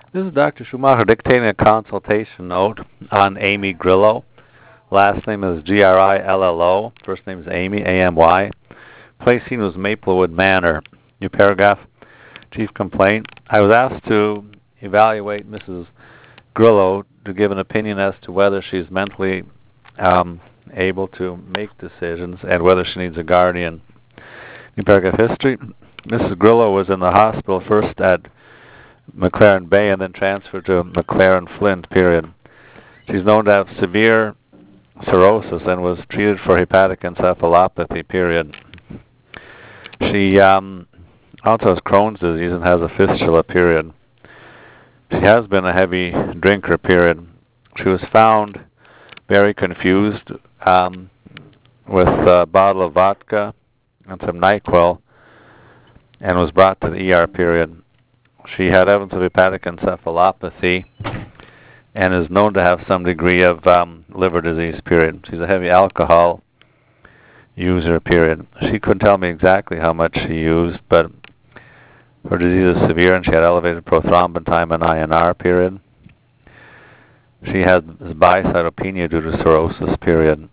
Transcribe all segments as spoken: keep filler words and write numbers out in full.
This is Doctor Schumacher dictating a consultation note on Amy Grillo. Last name is G R I L L O. First name is Amy, A M Y. Place scene was Maplewood Manor. New paragraph. Chief complaint. I was asked to evaluate Missus Grillo to give an opinion as to whether she's mentally um, able to make decisions and whether she needs a guardian. New paragraph history. Missus Grillo was in the hospital first at McLaren Bay and then transferred to McLaren Flint, period. She's known to have severe cirrhosis and was treated for hepatic encephalopathy, period. She um, also has Crohn's disease and has a fistula, period. She has been a heavy drinker, period. She was found very confused um, with a bottle of vodka and some NyQuil and was brought to the E R, period. She had evidence of hepatic encephalopathy and is known to have some degree of um, liver disease, period. She's a heavy alcohol user, period. She couldn't tell me exactly how much she used, but her disease is severe and she had elevated prothrombin and I N R, period. She had bicytopenia due to cirrhosis, period.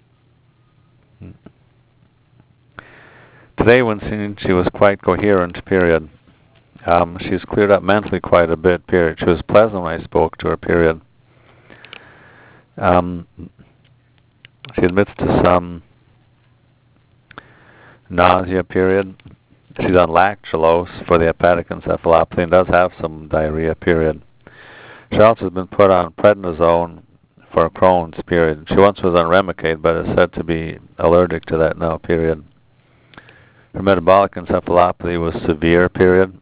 Today, when seen, she was quite coherent, period. Um, she's cleared up mentally quite a bit, period. She was pleasant when I spoke to her, period. Um, she admits to some nausea, period. She's on lactulose for the hepatic encephalopathy and does have some diarrhea, period. She also has been put on prednisone for Crohn's, period. She once was on Remicade, but is said to be allergic to that now, period. Her metabolic encephalopathy was severe, period.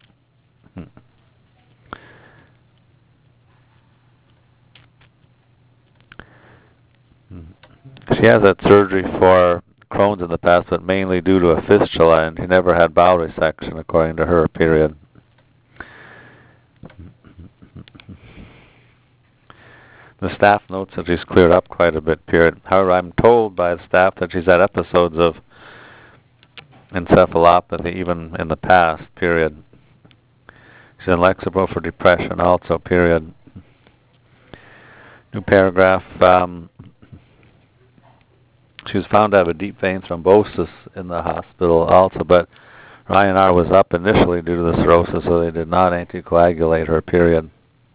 She has had surgery for Crohn's in the past, but mainly due to a fistula, and she never had bowel resection, according to her, period. The staff notes that she's cleared up quite a bit, period. However, I'm told by the staff that she's had episodes of encephalopathy even in the past, period. She's on Lexapro for depression also, period. New paragraph. Um, she was found to have a deep vein thrombosis in the hospital also, but her I N R was up initially due to the cirrhosis, so they did not anticoagulate her, period.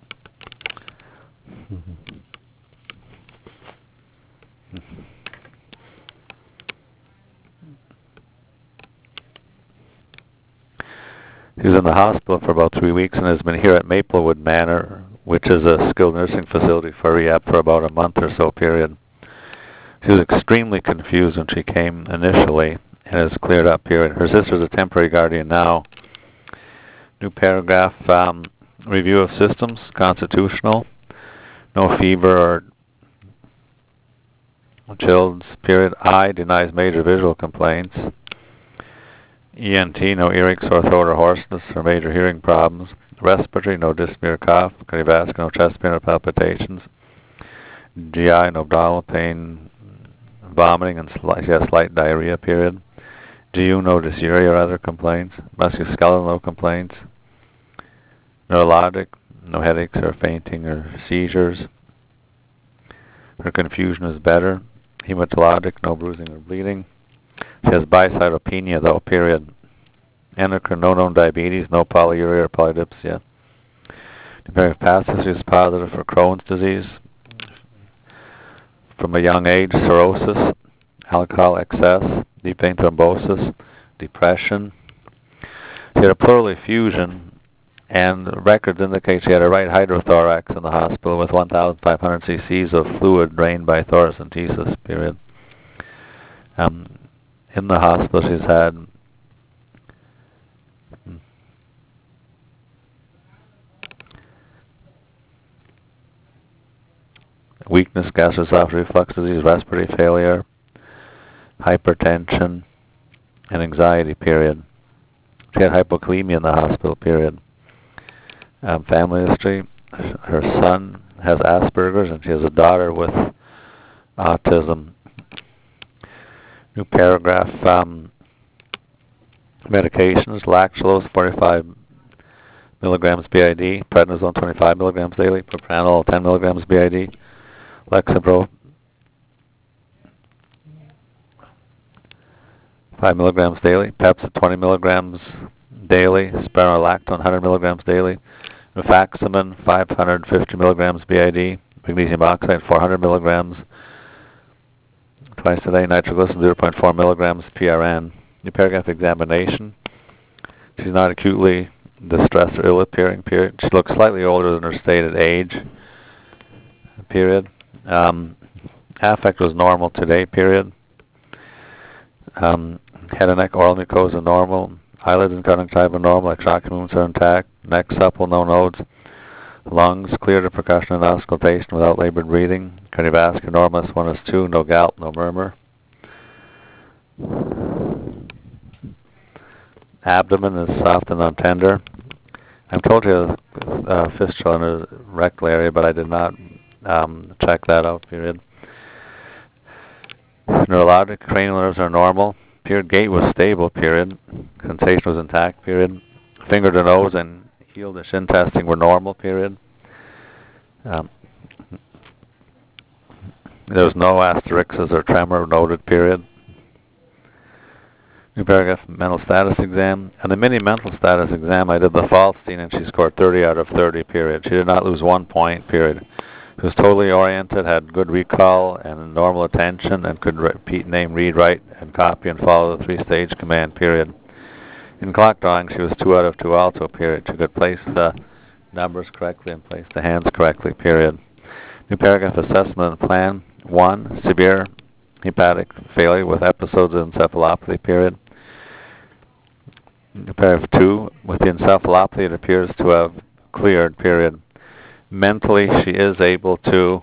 She was in the hospital for about three weeks and has been here at Maplewood Manor, which is a skilled nursing facility for rehab, for about a month or so, period. She was extremely confused when she came initially and has cleared up, period. Her sister is a temporary guardian now. New paragraph, um, review of systems, constitutional, no fever or chills, period. I denies major visual complaints. E N T, no earache, sore throat, or hoarseness, or major hearing problems. Respiratory, no dyspnea or cough. Cardiovascular, no chest pain or palpitations. G I, no abdominal pain, vomiting, and slight, she has slight diarrhea, period. G U, no dysuria or other complaints. Musculoskeletal, no complaints. Neurologic, no headaches or fainting or seizures. Her confusion is better. Hematologic, no bruising or bleeding. She has bicytopenia, though, period. Endocrine, no known diabetes, no polyuria or polydipsia. Comparing passes, is positive for Crohn's disease. From a young age, cirrhosis, alcohol excess, deep vein thrombosis, depression. She had a pleural effusion, and records indicate she had a right hydrothorax in the hospital with one thousand five hundred cc's of fluid drained by thoracentesis, period. Um, in the hospital, she's had weakness, gastroesophageal reflux disease, respiratory failure, hypertension, and anxiety, period. She had hypokalemia in the hospital, period. Um, family history, her son has Asperger's, and she has a daughter with autism. New paragraph, um, medications, lactulose, forty-five milligrams B I D. Prednisone twenty-five milligrams daily. Propranolol ten milligrams B I D. Lexapro five milligrams daily. Pepsid twenty milligrams daily. Spironolactone one hundred milligrams daily. Rifaximin five hundred fifty milligrams B I D. Magnesium oxide four hundred milligrams twice a day. Nitroglycerin zero point four milligrams P R N. New paragraph examination. She's not acutely distressed or ill appearing, period. She looks slightly older than her stated age, period. Um, affect was normal today, period. Um, head and neck oral mucosa normal. Eyelids and conjunctiva normal. Exocular movements are intact. Neck supple, no nodes. Lungs clear to percussion and auscultation without labored breathing. Cardiovascular normal, S one, S two, no gout, no murmur. Abdomen is soft and untender. I'm told you have uh, fistula in the rectal area, but I did not um, check that out, period. Neurologic cranial nerves are normal. Period. Gait was stable, period. Sensation was intact, period. Finger to nose and heel to shin testing were normal, period. Um, there was no asterixis or tremor noted, period. New paragraph, mental status exam. On the mini mental status exam, I did the Falstein, and she scored thirty out of thirty, period. She did not lose one point, period. She was totally oriented, had good recall and normal attention, and could repeat, name, read, write, and copy and follow the three-stage command, period. In clock drawing, she was two out of two also, period. She could place the numbers correctly and place the hands correctly, period. New paragraph, assessment and plan. One, severe hepatic failure with episodes of encephalopathy, period. Paragraph two, with the encephalopathy it appears to have cleared, period. Mentally she is able to,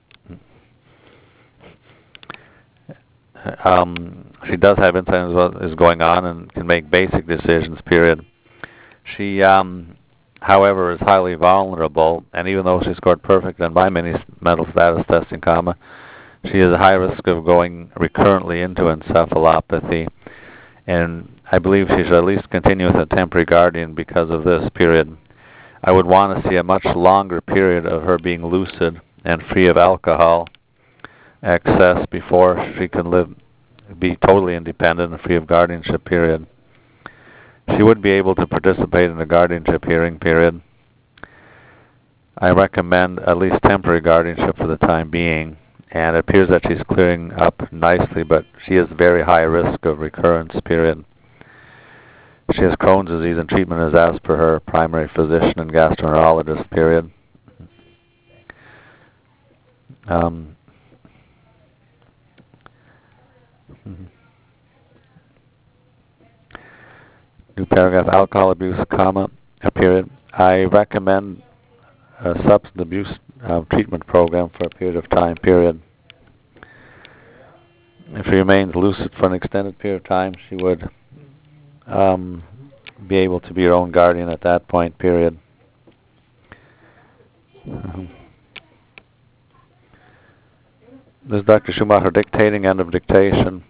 um, she does have insight into what is going on and can make basic decisions, period. She, um, however, is highly vulnerable, and even though she scored perfect on my mini mental status testing, comma, she is a high risk of going recurrently into encephalopathy, and I believe she should at least continue with a temporary guardian because of this, period. I would want to see a much longer period of her being lucid and free of alcohol excess before she can live, be totally independent and free of guardianship, period. She would be able to participate in the guardianship hearing, period. I recommend at least temporary guardianship for the time being, and it appears that she's clearing up nicely, but she is very high risk of recurrence, period. She has Crohn's disease, and treatment is as per her primary physician and gastroenterologist, period. Um, new paragraph, alcohol abuse, comma, a period. I recommend a substance abuse uh, treatment program for a period of time, period. If she remains lucid for an extended period of time, she would um, be able to be her own guardian at that point, period. Um, this is Doctor Schumacher dictating, end of dictation.